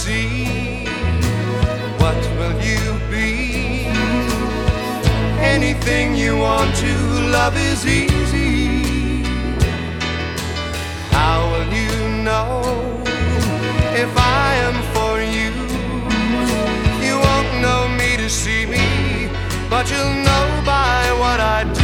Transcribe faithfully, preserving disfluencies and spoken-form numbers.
see. What will you be? Anything you want to. Love is easy. How will you know if I am for you? You won't know me to see me, but you'll know by what I do.